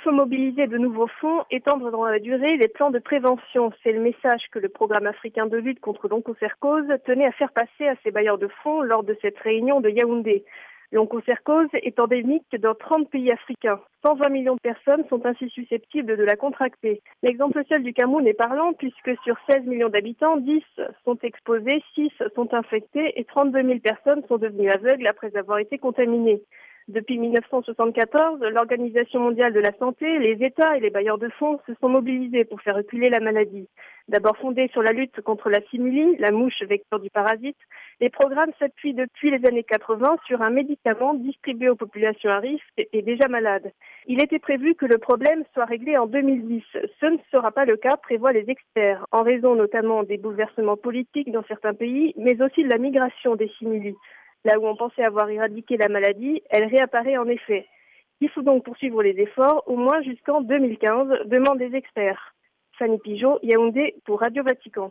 faut mobiliser de nouveaux fonds, étendre dans la durée les plans de prévention. C'est le message que le programme africain de lutte contre l'onchocercose tenait à faire passer à ses bailleurs de fonds lors de cette réunion de Yaoundé. L'onchocercose est endémique dans 30 pays africains. 120 millions de personnes sont ainsi susceptibles de la contracter. L'exemple seul du Cameroun est parlant puisque sur 16 millions d'habitants, 10 sont exposés, 6 sont infectés et 32 000 personnes sont devenues aveugles après avoir été contaminées. Depuis 1974, l'Organisation mondiale de la santé, les États et les bailleurs de fonds se sont mobilisés pour faire reculer la maladie. D'abord fondés sur la lutte contre la simulie, la mouche vecteur du parasite, les programmes s'appuient depuis les années 80 sur un médicament distribué aux populations à risque et déjà malades. Il était prévu que le problème soit réglé en 2010. Ce ne sera pas le cas, prévoient les experts, en raison notamment des bouleversements politiques dans certains pays, mais aussi de la migration des simulis. Là où on pensait avoir éradiqué la maladie, elle réapparaît en effet. Il faut donc poursuivre les efforts, au moins jusqu'en 2015, demandent les experts. Fanny Pigeot, Yaoundé, pour Radio Vatican.